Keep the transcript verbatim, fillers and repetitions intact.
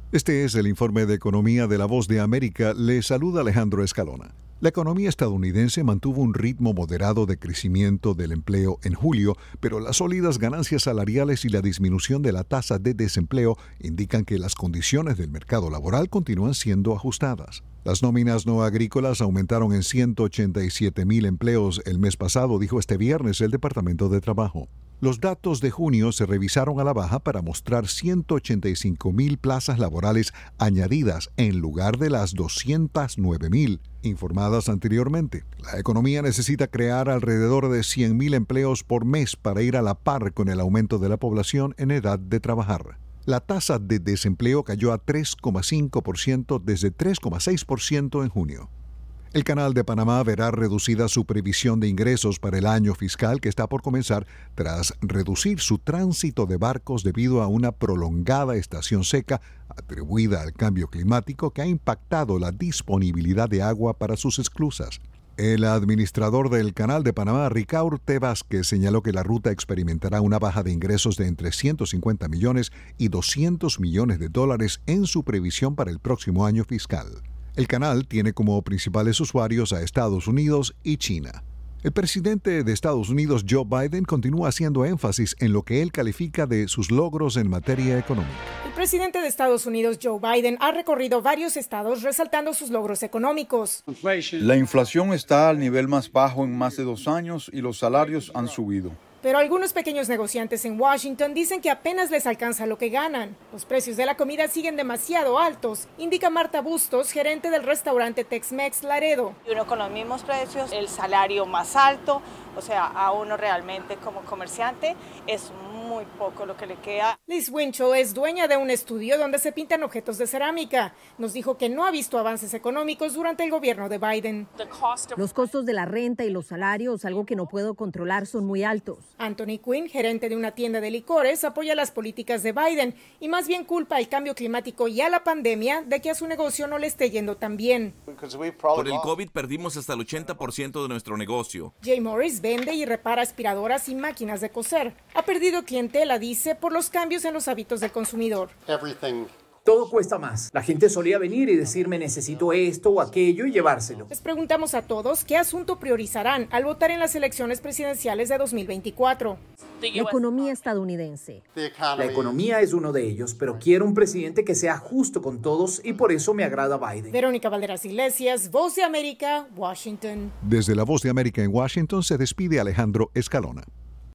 Este es el informe de Economía de La Voz de América. Le saluda Alejandro Escalona. La economía estadounidense mantuvo un ritmo moderado de crecimiento del empleo en julio, pero las sólidas ganancias salariales y la disminución de la tasa de desempleo indican que las condiciones del mercado laboral continúan siendo ajustadas. Las nóminas no agrícolas aumentaron en ciento ochenta y siete mil empleos el mes pasado, dijo este viernes el Departamento de Trabajo. Los datos de junio se revisaron a la baja para mostrar ciento ochenta y cinco mil plazas laborales añadidas en lugar de las doscientas nueve mil informadas anteriormente. La economía necesita crear alrededor de cien mil empleos por mes para ir a la par con el aumento de la población en edad de trabajar. La tasa de desempleo cayó a tres coma cinco por ciento desde tres coma seis por ciento en junio. El Canal de Panamá verá reducida su previsión de ingresos para el año fiscal que está por comenzar tras reducir su tránsito de barcos debido a una prolongada estación seca atribuida al cambio climático que ha impactado la disponibilidad de agua para sus esclusas. El administrador del Canal de Panamá, Ricaurte Vázquez, señaló que la ruta experimentará una baja de ingresos de entre ciento cincuenta millones y doscientos millones de dólares en su previsión para el próximo año fiscal. El canal tiene como principales usuarios a Estados Unidos y China. El presidente de Estados Unidos, Joe Biden, continúa haciendo énfasis en lo que él califica de sus logros en materia económica. El presidente de Estados Unidos, Joe Biden, ha recorrido varios estados resaltando sus logros económicos. La inflación está al nivel más bajo en más de dos años y los salarios han subido. Pero algunos pequeños negociantes en Washington dicen que apenas les alcanza lo que ganan. Los precios de la comida siguen demasiado altos, indica Marta Bustos, gerente del restaurante Tex-Mex Laredo. Uno con los mismos precios, el salario más alto, o sea, a uno realmente como comerciante es muy poco lo que le queda. Liz Winchell es dueña de un estudio donde se pintan objetos de cerámica. Nos dijo que no ha visto avances económicos durante el gobierno de Biden. Los costos de la renta y los salarios, algo que no puedo controlar, son muy altos. Anthony Quinn, gerente de una tienda de licores, apoya las políticas de Biden y más bien culpa al cambio climático y a la pandemia de que a su negocio no le esté yendo tan bien. Por el COVID perdimos hasta el ochenta por ciento de nuestro negocio. Jay Morris vende y repara aspiradoras y máquinas de coser. Ha perdido clientela, dice, por los cambios en los hábitos del consumidor. Everything. Todo cuesta más. La gente solía venir y decirme necesito esto o aquello y llevárselo. Les preguntamos a todos qué asunto priorizarán al votar en las elecciones presidenciales de dos mil veinticuatro. La economía estadounidense. La economía es uno de ellos, pero quiero un presidente que sea justo con todos y por eso me agrada Biden. Verónica Valderas Iglesias, Voz de América, Washington. Desde la Voz de América en Washington se despide Alejandro Escalona.